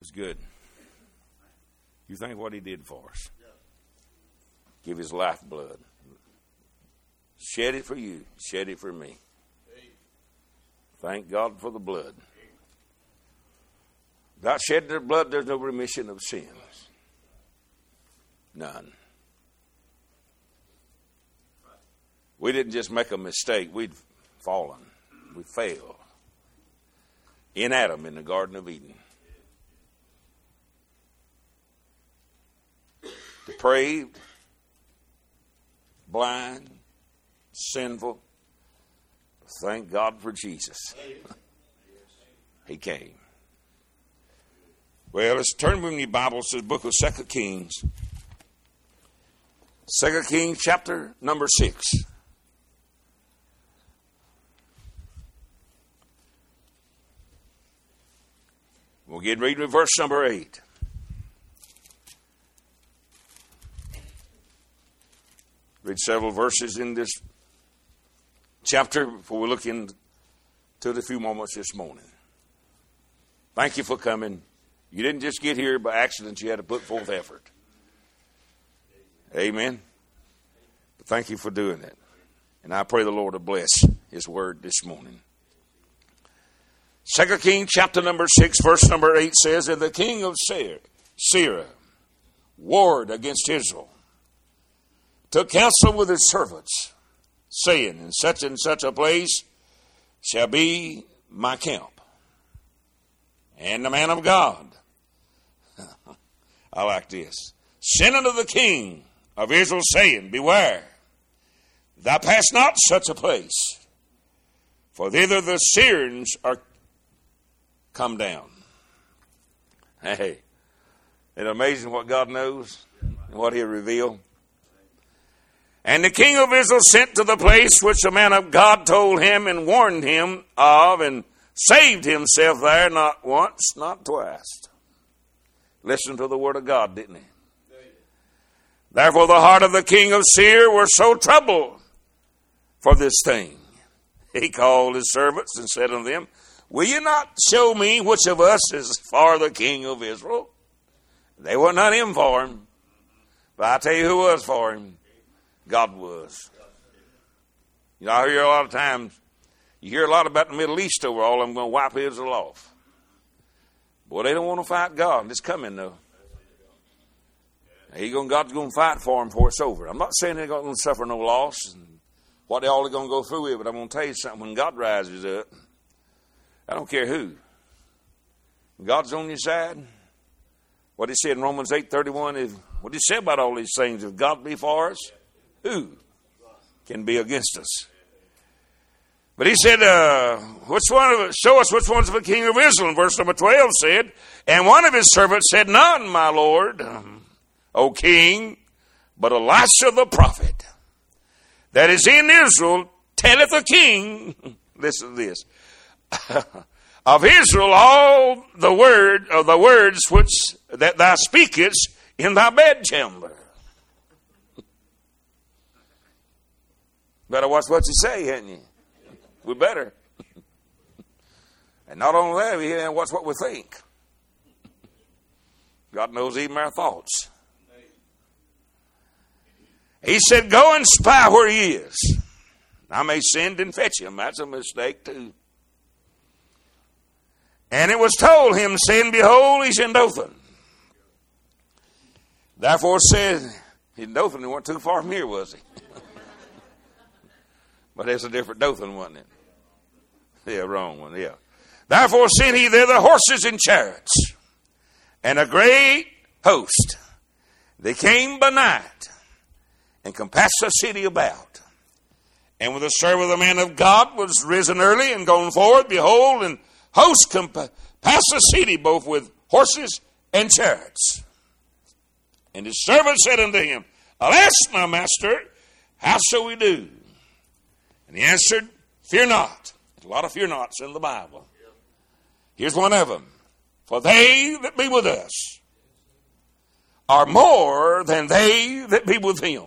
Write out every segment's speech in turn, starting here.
He's good. You think what he did for us. Give his lifeblood. Shed it for you. Shed it for me. Thank God for the blood. Without shedding their blood, there's no remission of sins. None. We didn't just make a mistake. We'd fallen. We failed. In Adam in the Garden of Eden. Depraved, blind, sinful. Thank God for Jesus. He came. Well, let's turn with me Bibles to the book of 2 Kings. 2 Kings chapter number 6. We'll get reading with verse number 8. Read several verses in this chapter before we look into it a few moments this morning. Thank you for coming. You didn't just get here by accident. You had to put forth effort. Amen. But thank you for doing it. And I pray the Lord to bless his word this morning. 2 Kings chapter number 6, verse number 8 says, And the king of Syria warred against Israel, took counsel with his servants, saying, In such and such a place shall be my camp. And the man of God, I like this, sent unto the king of Israel, saying, Beware, thou pass not such a place, for thither the Syrians are come down. Hey, isn't it amazing what God knows and what he'll reveal? And the king of Israel sent to the place which the man of God told him and warned him of, and saved himself there not once, not twice. Listened to the word of God, didn't he? Therefore the heart of the king of Syria was so troubled for this thing. He called his servants and said unto them, Will you not show me which of us is for the king of Israel? They were not in for him. But I tell you who was for him. God was. You know, I hear a lot of times, you hear a lot about the Middle East overall, I'm going to wipe Israel off. Boy, they don't want to fight God. It's coming, though. God's going to fight for them before it's over. I'm not saying they're going to suffer no loss and what they're all going to go through with, but I'm going to tell you something. When God rises up, I don't care who. When God's on your side, what he said in Romans 8:31 is, what he said about all these things, if God be for us, who can be against us? But he said, show us which one's the king of Israel. And verse number 12 said, And one of his servants said, None, my lord, O king, but Elisha the prophet, that is in Israel, telleth the king, listen to this, of Israel all the words which that thou speakest in thy bedchamber. Better watch what you say, hadn't you? We better. And not only that, we watch what we think. God knows even our thoughts. He said, Go and spy where he is. I may send and fetch him. That's a mistake too. And it was told him, saying, Behold, he's in Dothan. Therefore said, he's in Dothan. He wasn't too far from here, was he? But it's a different Dothan, wasn't it? Yeah, wrong one, yeah. Therefore sent he there the horses and chariots, and a great host. They came by night, and compassed the city about. And when the servant of the man of God was risen early and gone forward, behold, and hosts compassed the city both with horses and chariots. And his servant said unto him, Alas, my master, how shall we do? And he answered, Fear not. There's a lot of fear nots in the Bible. Here's one of them. For they that be with us are more than they that be with him.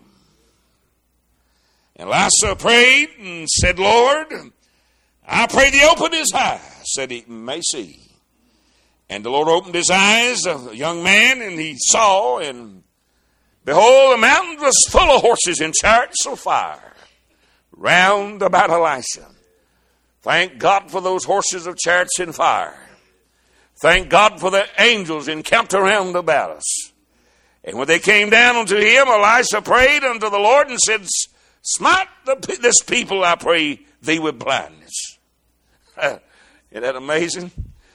And Elisha prayed and said, Lord, I pray thee open his eyes, that he may see. And the Lord opened his eyes, a young man, and he saw, and behold, the mountain was full of horses and chariots of fire round about Elisha. Thank God for those horses of chariots and fire. Thank God for the angels encamped around about us. And when they came down unto him, Elisha prayed unto the Lord and said, smite this people, I pray thee, with blindness. Isn't that amazing?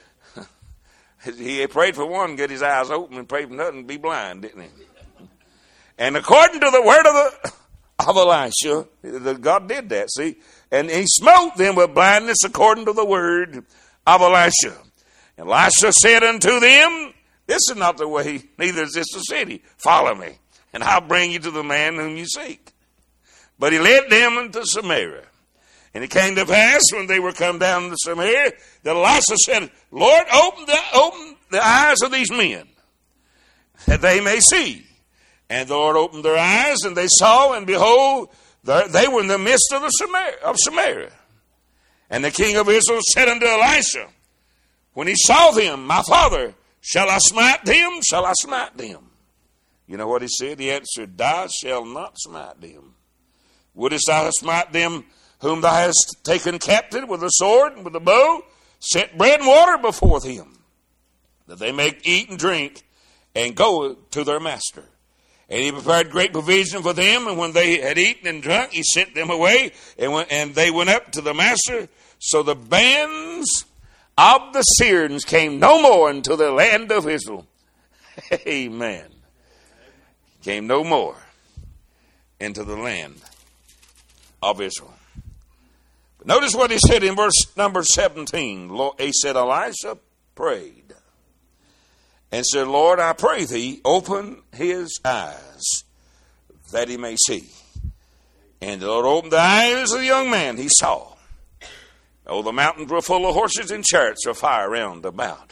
He prayed for one, get his eyes open, and prayed for nothing, be blind, didn't he? And according to the word of Elisha, God did that, see? And he smote them with blindness according to the word of Elisha. And Elisha said unto them, this is not the way, neither is this the city. Follow me, and I'll bring you to the man whom you seek. But he led them into Samaria. And it came to pass, when they were come down to Samaria, that Elisha said, Lord, open the eyes of these men, that they may see. And the Lord opened their eyes, and they saw, and behold, they were in the midst of Samaria. And the king of Israel said unto Elisha, when he saw them, my father, shall I smite them? Shall I smite them? You know what he said? He answered, thou shalt not smite them. Wouldest thou smite them whom thou hast taken captive with the sword and with the bow? Set bread and water before them, that they may eat and drink, and go to their master. And he prepared great provision for them, and when they had eaten and drunk, he sent them away, and they went up to the master. So the bands of the Syrians came no more into the land of Israel. Amen. Came no more into the land of Israel. But notice what he said in verse number 17. He said, Elisha prayed and said, Lord, I pray thee, open his eyes that he may see. And the Lord opened the eyes of the young man. He saw. Oh, the mountains were full of horses and chariots of fire round about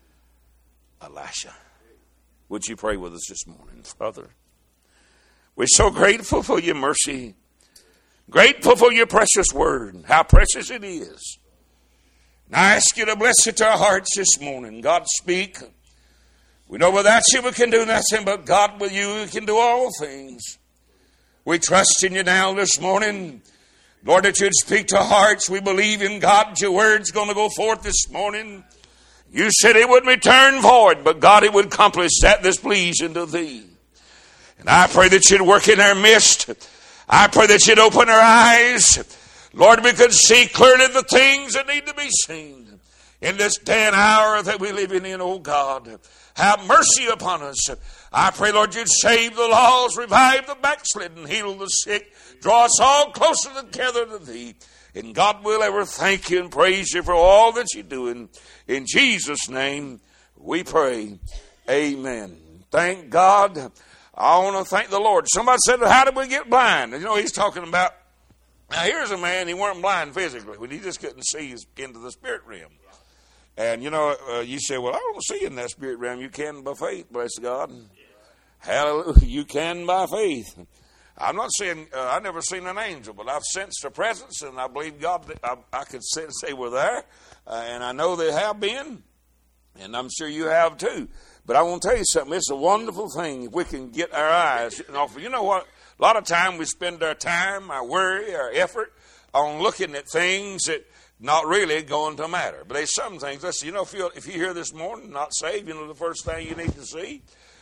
Elisha. Would you pray with us this morning, Father? We're so grateful for your mercy. Grateful for your precious word. How precious it is. And I ask you to bless it to our hearts this morning. God, speak. We know without you we can do nothing, but God, with you we can do all things. We trust in you now this morning. Lord, that you'd speak to hearts. We believe in God. Your word's going to go forth this morning. You said it wouldn't return void, but God, it would accomplish that that's pleasing to thee. And I pray that you'd work in our midst. I pray that you'd open our eyes. Lord, we could see clearly the things that need to be seen in this day and hour that we live in, oh God. Have mercy upon us. I pray, Lord, you'd save the lost, revive the backslidden, heal the sick, draw us all closer together to thee. And God will ever thank you and praise you for all that you're doing. In Jesus' name we pray. Amen. Thank God. I want to thank the Lord. Somebody said, how did we get blind? You know, he's talking about, now here's a man, he weren't blind physically, but he just couldn't see into the spirit realm. And, you know, you say, well, I don't see in that spirit realm. You can by faith, bless God. Hallelujah. You can by faith. I'm not saying, I've never seen an angel, but I've sensed a presence, and I believe God, I could say we're there. And I know they have been, and I'm sure you have too. But I want to tell you something. It's a wonderful thing if we can get our eyes off. You know what? A lot of time we spend our time, our worry, our effort on looking at things that not really going to matter. But there's some things. Listen, you know, if you're here this morning not saved, you know the first thing you need to see?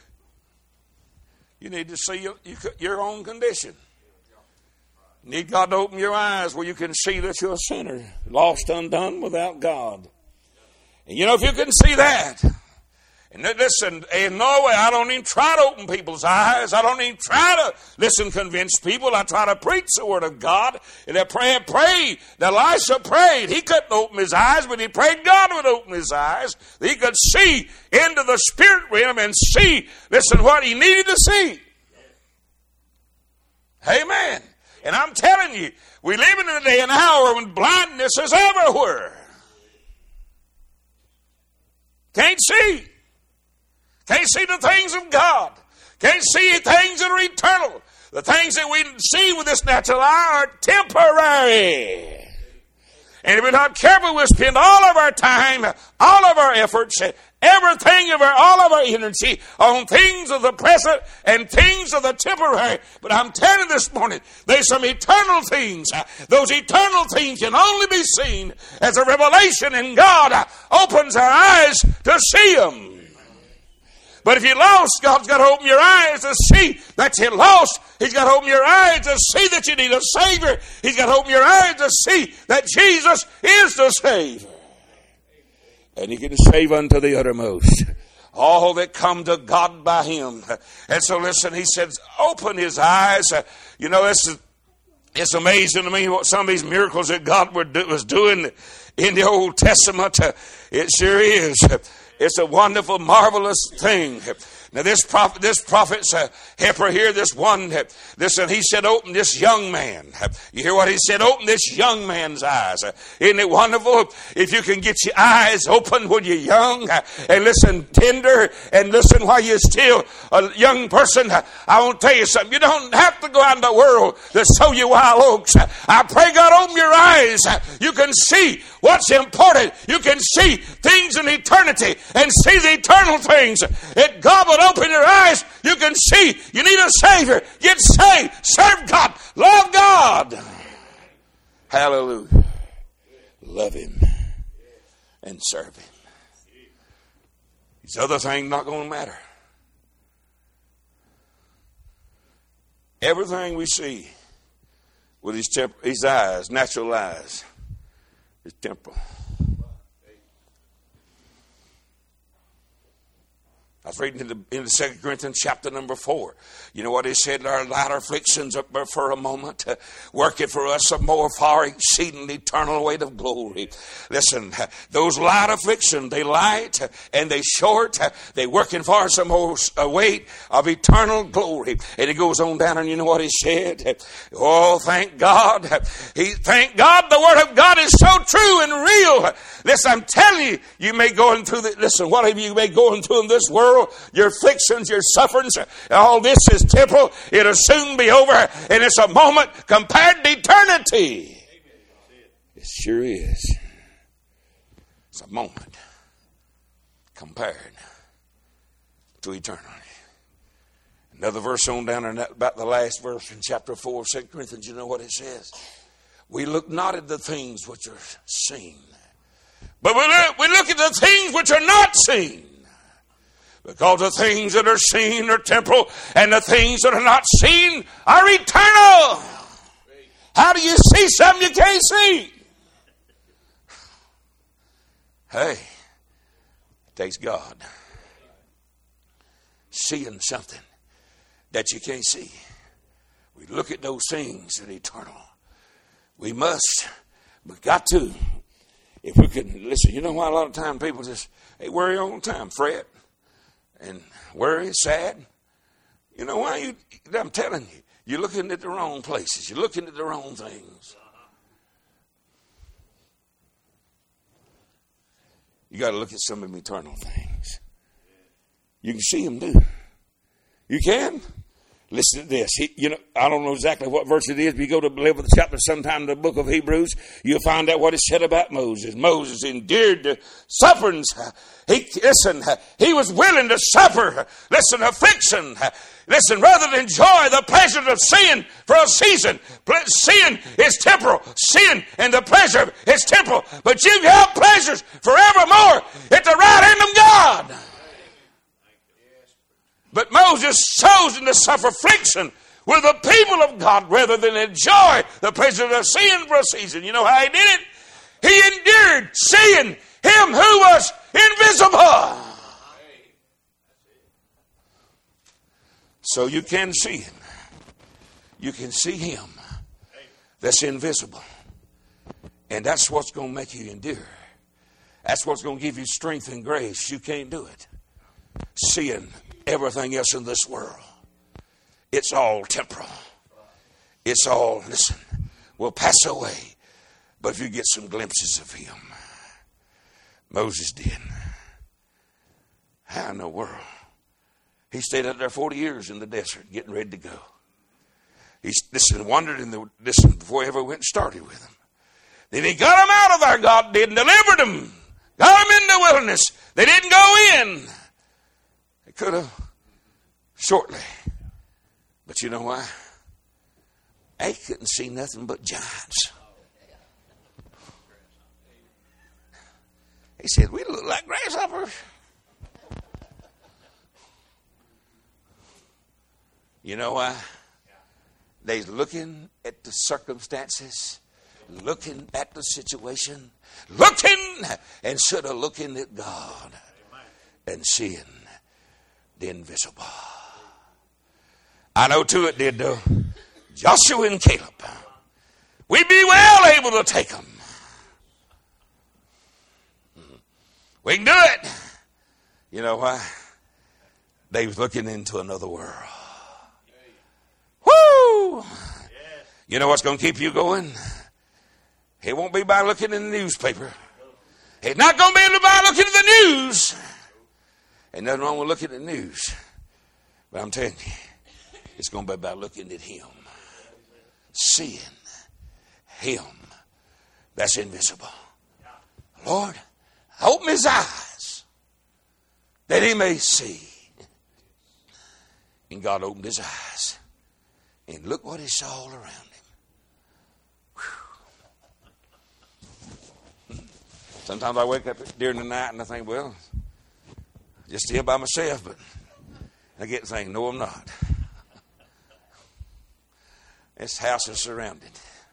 You need to see your own condition. You need God to open your eyes where you can see that you're a sinner, lost, undone, without God. And you know, if you can see that, and listen, in no way, I don't even try to open people's eyes. I don't even try to convince people. I try to preach the word of God. And I prayed. Elisha prayed. He couldn't open his eyes, but he prayed God would open his eyes. He could see into the spirit realm and see, listen, what he needed to see. Amen. And I'm telling you, we live in a day and hour when blindness is everywhere. Can't see. Can't see the things of God. Can't see things that are eternal. The things that we see with this natural eye are temporary. And if we're not careful, we'll spend all of our time, all of our efforts, everything of all of our energy on things of the present and things of the temporary. But I'm telling you this morning, there's some eternal things. Those eternal things can only be seen as a revelation, and God opens our eyes to see them. But if you're lost, God's got to open your eyes to see that you're lost. He's got to open your eyes to see that you need a Savior. He's got to open your eyes to see that Jesus is the Savior. And He can save unto the uttermost all that come to God by Him. And so listen, He said, open His eyes. You know, it's amazing to me what some of these miracles that God was doing in the Old Testament. It sure is. It's a wonderful, marvelous thing. Now this prophet's helper here, listen, he said, open this young man. You hear what he said? Open this young man's eyes. Isn't it wonderful if you can get your eyes open when you're young and listen tender and listen while you're still a young person? I want to tell you something. You don't have to go out in the world to sow your wild oats. I pray God open your eyes. You can see what's important. You can see things in eternity and see the eternal things. If God would open your eyes, you can see you need a Savior. Get saved. Serve God. Love God. Hallelujah. Love Him and serve Him. These other things not going to matter. Everything we see with his eyes, natural eyes, is temporal. I was reading in the 2 Corinthians chapter number 4. You know what he said? Our light afflictions are for a moment, working for us a more far exceeding eternal weight of glory. Listen, those light afflictions, they light and they short. They working for us a more weight of eternal glory. And it goes on down, and you know what he said? Oh, thank God. Thank God the Word of God is so true and real. Listen, I'm telling you, you may go into whatever you may go into in this world, your afflictions, your sufferings, all this is temporal. It'll soon be over, and it's a moment compared to eternity. It sure is. It's a moment compared to eternity. Another verse on down in that, about the last verse in chapter 4 of 2 Corinthians, you know what it says? We look not at the things which are seen, but we look at the things which are not seen. Because the things that are seen are temporal, and the things that are not seen are eternal. How do you see something you can't see? Hey, it takes God seeing something that you can't see. We look at those things that are eternal. We got to. If we can listen, you know why a lot of times people just worry all the time, fret and worry, sad. You know why? I'm telling you, you're looking at the wrong places. You're looking at the wrong things. You got to look at some of them eternal things. You can see them too. You can. Listen to this. I don't know exactly what verse it is, but you go to the 11th chapter sometime in the book of Hebrews, you'll find out what it said about Moses. Moses endured the sufferings. He was willing to suffer. Listen, affliction. Listen, rather than enjoy the pleasure of sin for a season. Sin is temporal. Sin and the pleasure is temporal. But you have pleasures forevermore at the right hand of God. But Moses chosen to suffer affliction with the people of God rather than enjoy the pleasure of sin for a season. You know how he did it? He endured seeing him who was invisible. So you can see him. You can see him that's invisible. And that's what's going to make you endure. That's what's going to give you strength and grace. You can't do it. Seeing everything else in this world, it's all temporal. It's all, listen, will pass away. But if you get some glimpses of him, Moses did. How in the world? He stayed out there 40 years in the desert, getting ready to go. He wandered in the before he ever went and started with him. Then he got him out of there, God did, and delivered him. Got him in the wilderness. They didn't go in. They could have shortly. But you know why? They couldn't see nothing but giants. He said, we look like grasshoppers. You know why? They're looking at the circumstances, looking at the situation, looking instead of looking at God and seeing the invisible. I know too it did though. Joshua and Caleb. We'd be well able to take them. We can do it. You know why? They was looking into another world. Woo! You know what's going to keep you going? It won't be by looking in the newspaper. It's not going to be by looking at the news. Ain't nothing wrong with looking at the news. But I'm telling you, it's going to be about looking at Him. Seeing Him that's invisible. Lord, open His eyes that He may see. And God opened His eyes. And look what He saw all around Him. Sometimes I wake up during the night and I think, well, just here by myself. But I get to think, no, I'm not. This house is surrounded.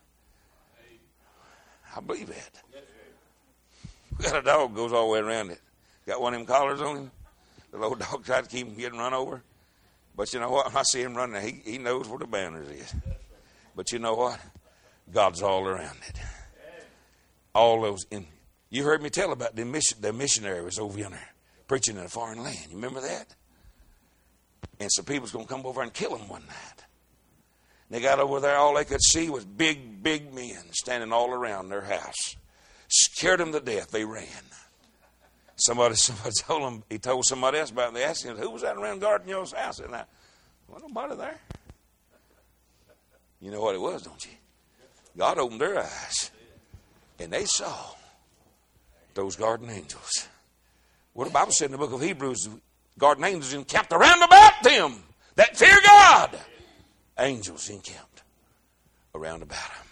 I believe that. We got a dog goes all the way around it. Got one of them collars on him. The little dog tried to keep him getting run over. But you know what? When I see him running, he knows where the boundaries is. But you know what? God's all around it. All those. You heard me tell about the missionary was over yonder preaching in a foreign land. You remember that? And some people's going to come over and kill him one night. They got over there, all they could see was big, big men standing all around their house. Scared them to death. They ran. Somebody told him, he told somebody else about it. They asked him, who was that around guarding your house? And I, well, nobody there. You know what it was, don't you? God opened their eyes. And they saw those guardian angels. What the Bible said in the book of Hebrews, guardian angels encamped around about them that fear God. Angels encamped around about him.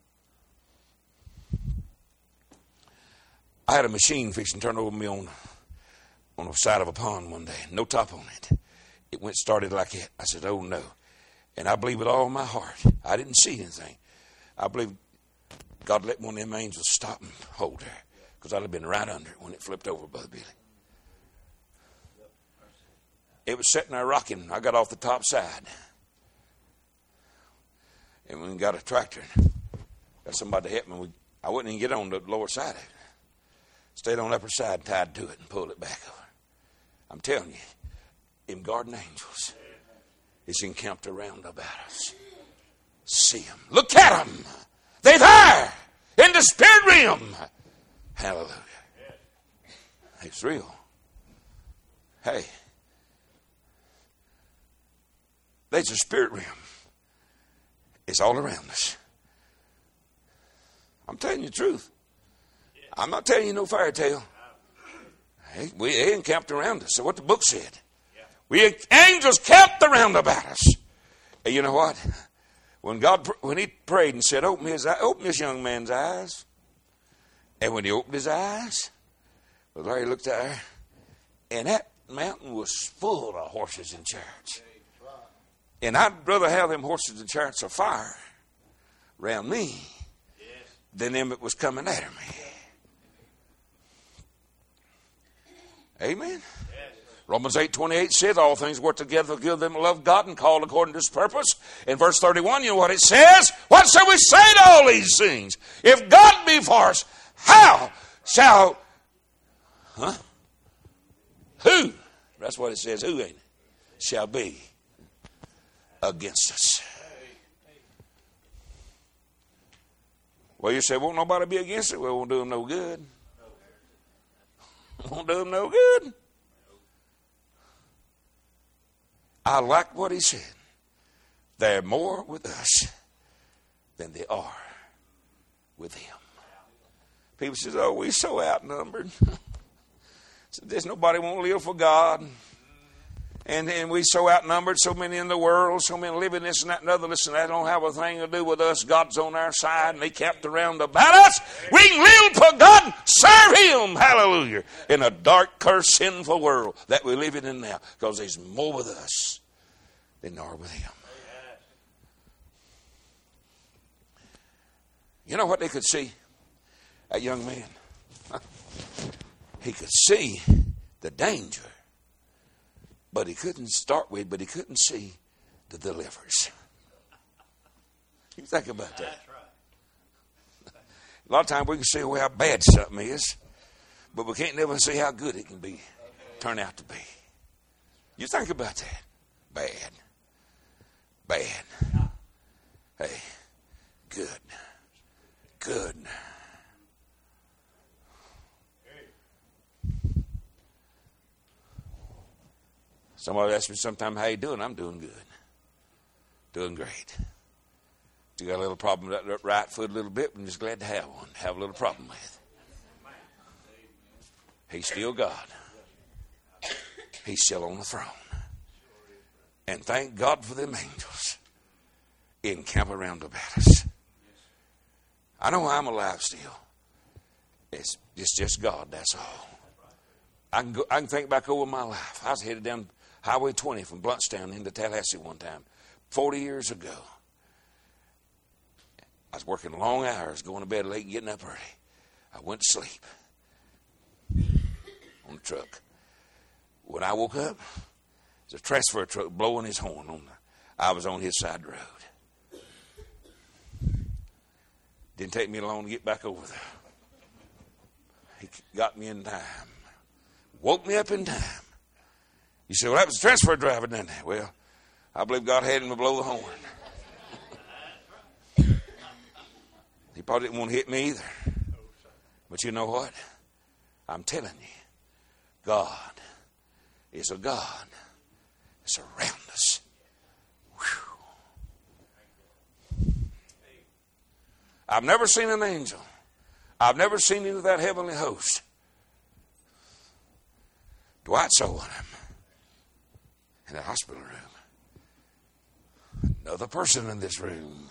I had a machine fixing turned over me on the side of a pond one day. No top on it. It started like it. I said, oh no. And I believe with all my heart. I didn't see anything. I believe God let one of them angels stop and hold her. Because I'd have been right under it when it flipped over, Brother Billy. It was sitting there rocking. I got off the top side. And we got a tractor. Got somebody to help me. I wouldn't even get on the lower side of it. Stayed on the upper side, tied to it, and pulled it back over. I'm telling you, them guardian angels is encamped around about us. See them. Look at them. They're there in the spirit realm. Hallelujah. It's real. Hey, there's a spirit realm. It's all around us. I'm telling you the truth. I'm not telling you no fairy tale. Hey, they encamped around us. So what the book said. Angels camped around about us. And you know what? When he prayed and said, open this young man's eyes. And when he opened his eyes, well, Larry looked there, and that mountain was full of horses and chariots. And I'd rather have them horses and chariots of fire around me than them that was coming after me. Amen. Yes. Romans 8:28 says all things work together for good to them that love God and called according to His purpose. In verse 31, you know what it says? What shall we say to all these things? If God be for us, how shall... Who? That's what it says. Who ain't it? Shall be against us. Well, you say, won't nobody be against it? Well, it won't do them no good. Won't do them no good. I like what he said. They're more with us than they are with him. People say, oh, we're so outnumbered. There's nobody won't live for God. And we so outnumbered, so many in the world, so many living this and that and other. Listen, that don't have a thing to do with us. God's on our side, and He kept around about us. We can live for God, serve Him, hallelujah, in a dark, cursed, sinful world that we're living in now, because there's more with us than there are with Him. You know what they could see? That young man. He could see the danger. But he couldn't see the deliverers. You think about that. That's right. A lot of times we can see how bad something is, but we can't never see how good it can be, turn out to be. You think about that. Bad. Hey, good. Somebody asks me sometime, how you doing? I'm doing good. Doing great. You got a little problem with that right foot a little bit, I'm just glad to have one. Have a little problem with it. He's still God. He's still on the throne. And thank God for them angels encamp around about us. I know I'm alive still. It's just God, that's all. I can think back over my life. I was headed down Highway 20 from Bluntstown into Tallahassee one time, 40 years ago. I was working long hours, going to bed late and getting up early. I went to sleep on the truck. When I woke up, there's a transfer truck blowing his horn. I was on his side of the road. Didn't take me long to get back over there. He got me in time. Woke me up in time. You say, well, that was the transfer driver down there. Well, I believe God had him to blow the horn. He probably didn't want to hit me either. But you know what? I'm telling you, God is a God that's around us. Whew. I've never seen an angel. I've never seen any of that heavenly host. Dwight saw one of them in the hospital room. Another person in this room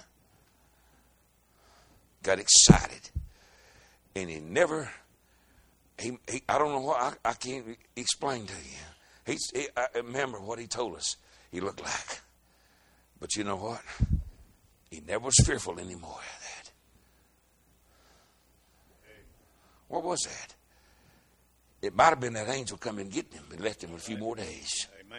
got excited, and he I don't know what, I can't explain to you. I remember what he told us he looked like. But you know what? He never was fearful anymore of that. What was that? It might have been that angel come and get him and left him a few more days. Amen.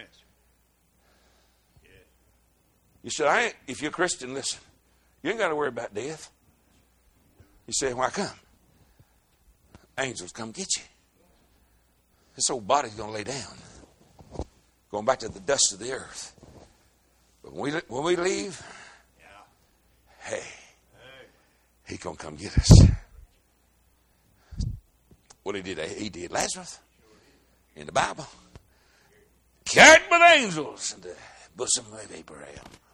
You said, if you're a Christian, listen, you ain't got to worry about death. You say, why come? Angels come get you. This old body's going to lay down, going back to the dust of the earth. But when we leave, hey, He's going to come get us. What he did Lazarus in the Bible. Carried with angels in the bosom of Abraham.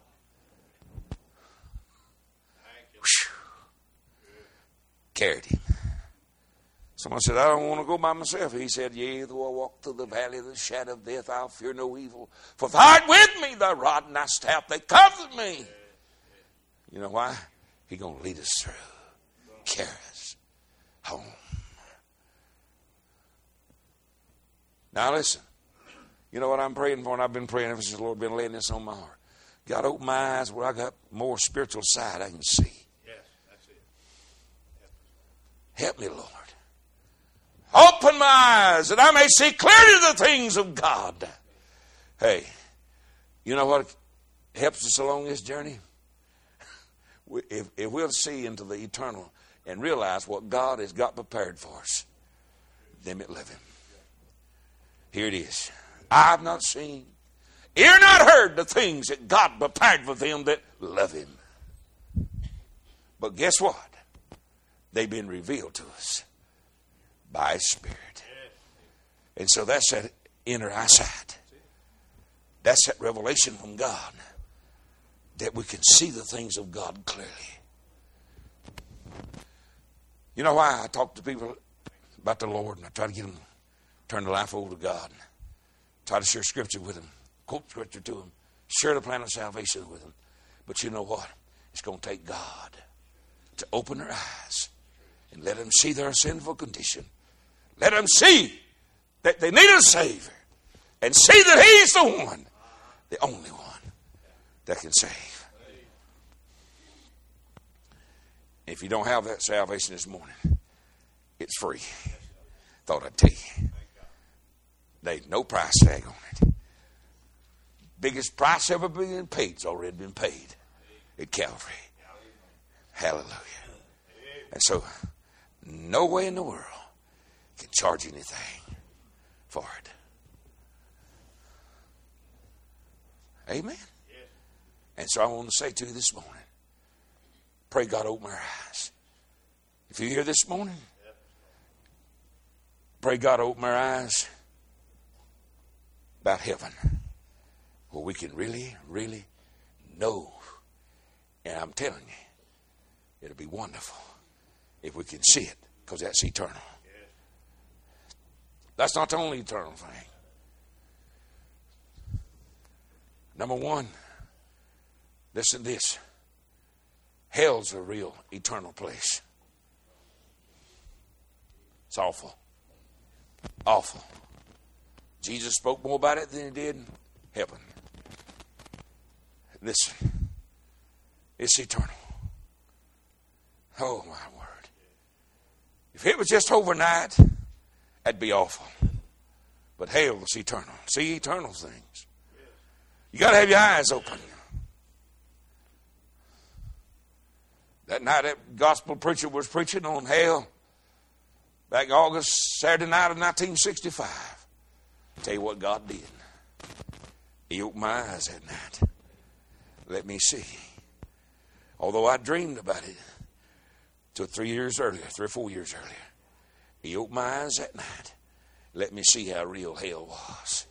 Carried him. Someone said, I don't want to go by myself. He said, yea, though I walk through the valley of the shadow of death, I'll fear no evil. For thou art with me, thy rod and thy staff, they comfort me. You know why? He's going to lead us through. Carry us home. Now listen. You know what I'm praying for, and I've been praying ever since the Lord been laying this on my heart. God, open my eyes where I got more spiritual sight I can see. Yes, that's it. Help me, Lord. Open my eyes that I may see clearly the things of God. Hey, you know what helps us along this journey? If we'll see into the eternal and realize what God has got prepared for us, them that love Him. Here it is. I have not seen, ear not heard the things that God prepared for them that love Him. But guess what? They've been revealed to us by His Spirit. And so that's that inner eyesight. That's that revelation from God, that we can see the things of God clearly. You know why I talk to people about the Lord, and I try turn the life over to God. Try to share Scripture with them. Quote Scripture to them. Share the plan of salvation with them. But you know what? It's going to take God to open their eyes and let them see their sinful condition. Let them see that they need a Savior. And see that He's the one, the only one that can save. If you don't have that salvation this morning, it's free. Thought I'd tell you. There's no price tag on it. Biggest price ever been paid's already been paid at Calvary. Hallelujah. And so, no way in the world can charge anything for it. Amen. And so I want to say to you this morning, pray God open our eyes. If you're here this morning, pray God open our eyes about heaven, where we can really, really know. And I'm telling you, it'll be wonderful if we can see it, because that's eternal. That's not the only eternal thing. Number one, listen to this. Hell's a real eternal place. It's awful. Awful. Jesus spoke more about it than he did heaven. Listen. It's eternal. Oh, my word. If it was just overnight, that'd be awful. But hell is eternal. See eternal things. You got to have your eyes open. That night that gospel preacher was preaching on hell back August, Saturday night of 1965. I'll tell you what God did. He opened my eyes that night. Let me see. Although I dreamed about it till 3 or 4 years earlier. He opened my eyes that night. Let me see how real hell was.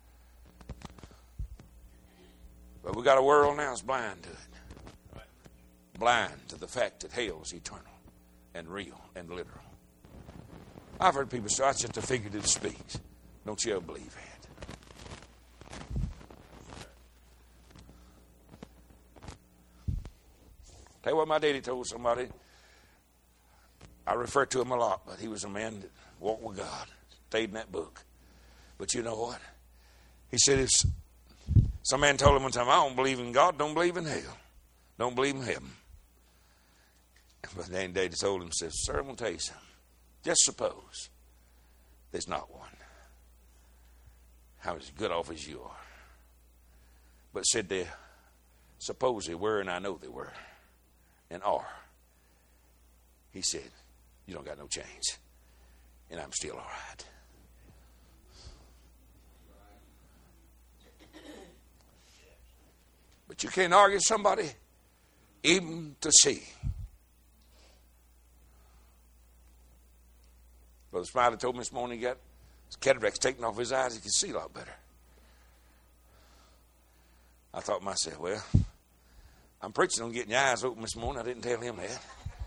But we got a world now that's blind to it. Blind to the fact that hell is eternal and real and literal. I've heard people say, it's just a figurative speech. Don't you ever believe that? Tell you what my daddy told somebody. I refer to him a lot, but he was a man that walked with God. Stayed in that book. But you know what? He said, if some man told him one time, I don't believe in God, don't believe in hell. Don't believe in heaven. But then Daddy told him, says, sir, I'm going to tell you something. Just suppose there's not one. How as good off as you are. But said they, suppose they were, and I know they were, and are. He said, you don't got no change. And I'm still all right. But you can't argue somebody even to see. Brother Smiley told me this morning he got his cataracts taken off his eyes. He could see a lot better. I thought to myself, well, I'm preaching on getting your eyes open this morning. I didn't tell him that.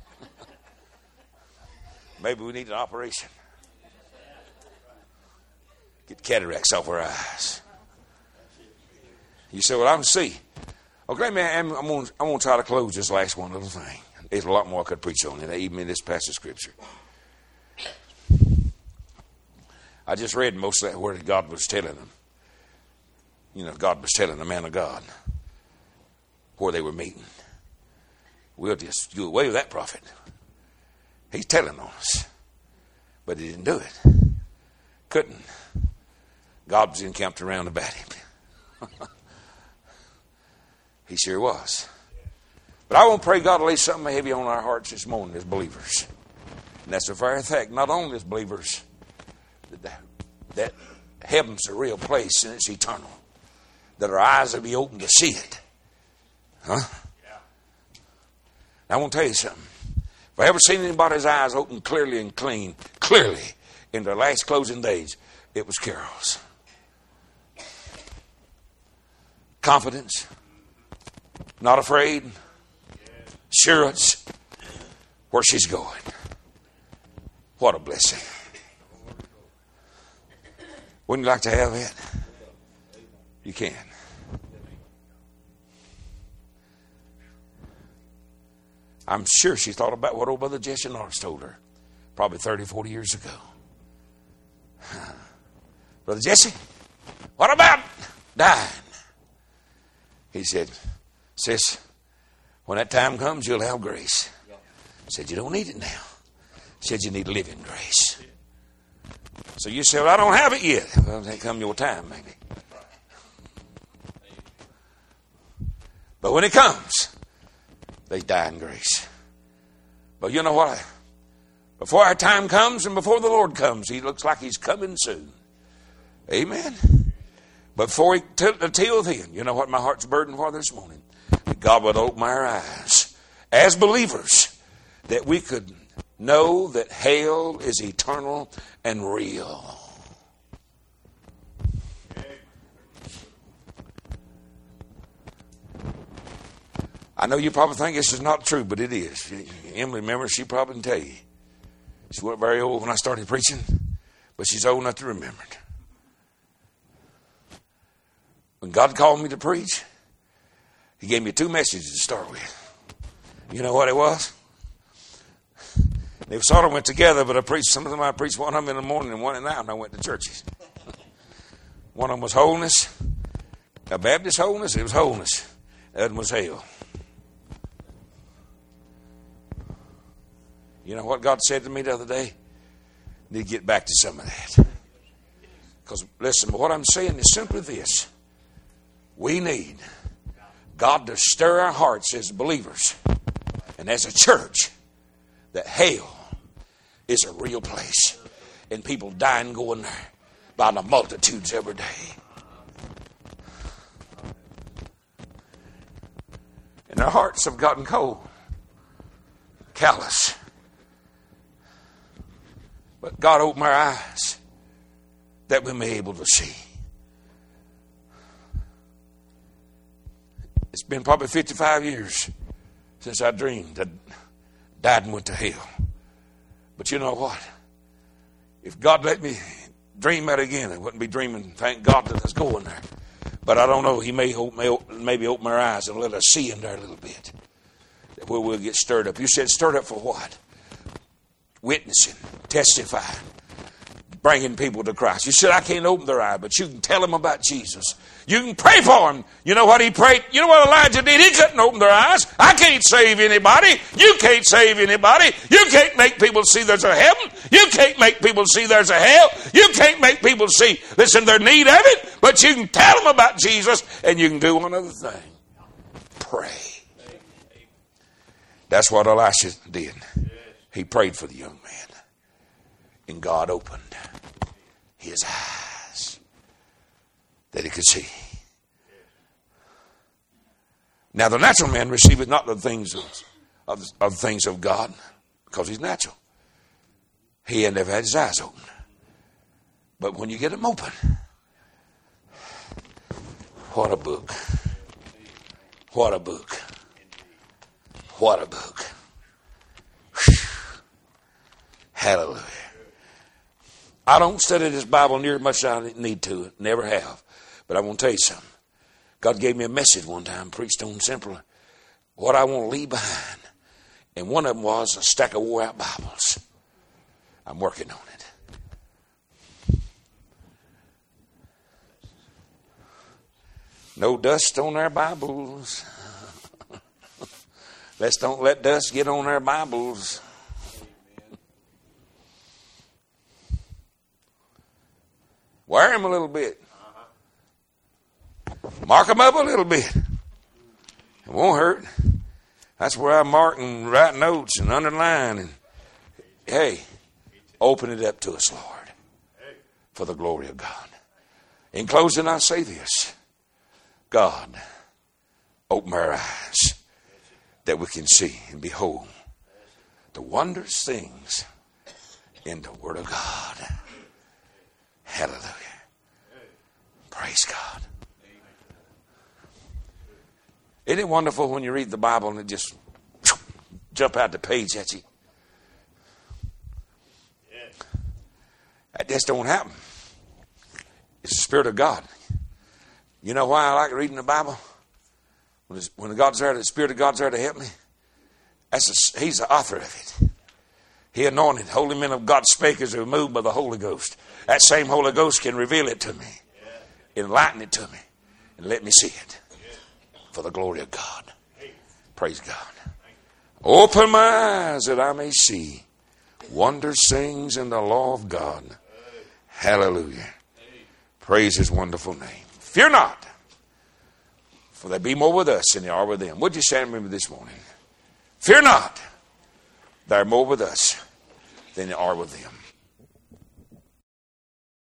Maybe we need an operation. Get cataracts off our eyes. You say, well, I can see. Okay, man, I'm going to try to close this last one little thing. There's a lot more I could preach on it, even in this passage of Scripture. I just read most of that where God was telling them. You know, God was telling the man of God where they were meeting. We'll just do away with that prophet. He's telling on us. But he didn't do it. Couldn't. God was encamped around about him. He sure was. But I want to pray God to lay something heavy on our hearts this morning as believers. And that's the very fact, not only as believers, that heaven's a real place and it's eternal. That our eyes will be open to see it. Huh? Now, I want to tell you something. If I ever seen anybody's eyes open clearly and clean, clearly, in their last closing days, it was Carol's. Confidence. Not afraid. Assurance. Where she's going. What a blessing. Wouldn't you like to have it? You can. I'm sure she thought about what old Brother Jesse Norris told her probably 30, 40 years ago. Brother Jesse, what about dying? He said, sis, when that time comes, you'll have grace. He said, you don't need it now. He said, you need living grace. So you say, well, I don't have it yet. Well, then come your time, maybe. But when it comes, they die in grace. But you know what? Before our time comes and before the Lord comes, he looks like he's coming soon. Amen. But before he took the till then, you know what my heart's burdened for this morning? That God would open our eyes as believers, that we could know that hell is eternal and real. I know you probably think this is not true, but it is. Emily, remember, she probably can tell you. She wasn't very old when I started preaching, but she's old enough to remember it. When God called me to preach, he gave me 2 messages to start with. You know what it was? They sort of went together, but I preached some of them. I preached one of them in the morning and one at night when I went to churches. One of them was holiness. A Baptist holiness, it was holiness. The other one was hell. You know what God said to me the other day? I need to get back to some of that. Because, listen, what I'm saying is simply this. We need God to stir our hearts as believers and as a church that hell is a real place. And people dying going there by the multitudes every day. And our hearts have gotten cold, callous. But God opened our eyes that we may be able to see. It's been probably 55 years since I dreamed that died and went to hell. But you know what? If God let me dream that again, I wouldn't be dreaming, thank God that I was going there. But I don't know, he may maybe open our eyes and let us see in there a little bit. Where we'll get stirred up. You said stirred up for what? Witnessing, testifying, bringing people to Christ. You said I can't open their eye, but you can tell them about Jesus. You can pray for them. You know what he prayed? You know what Elijah did? He couldn't open their eyes. I can't save anybody. You can't save anybody. You can't make people see there's a heaven. You can't make people see there's a hell. You can't make people see, listen, their need of it, but you can tell them about Jesus, and you can do one other thing. Pray. That's what Elisha did. He prayed for the young man, and God opened his eyes that he could see. Now the natural man receiveth not the things of things of God, because he's natural. He had never had his eyes open. But when you get them open, what a book! What a book! What a book! Hallelujah. I don't study this Bible near as much as I need to. Never have. But I want to tell you something. God gave me a message one time, preached on simply what I want to leave behind. And one of them was a stack of wore out Bibles. I'm working on it. No dust on our Bibles. Let's don't let dust get on our Bibles. Wear them a little bit. Mark them up a little bit. It won't hurt. That's where I mark and write notes and underline. And hey, open it up to us, Lord, for the glory of God. In closing, I say this. God, open our eyes that we can see and behold the wondrous things in the Word of God. Hallelujah. Praise God. Isn't it wonderful when you read the Bible and it just jump out the page at you? That just don't happen It's the Spirit of God. You know why I like reading the Bible? When God's there, the Spirit of God's there to help me. He's the author of it. He anointed holy men of God spake as they were moved by the Holy Ghost. That same Holy Ghost can reveal it to me, enlighten it to me, and let me see it for the glory of God. Praise God. Open my eyes that I may see wonders, things in the law of God. Hallelujah. Praise His wonderful name. Fear not, for they be more with us than they are with them. Would you stand with me this morning? Fear not, they are more with us than they are with them.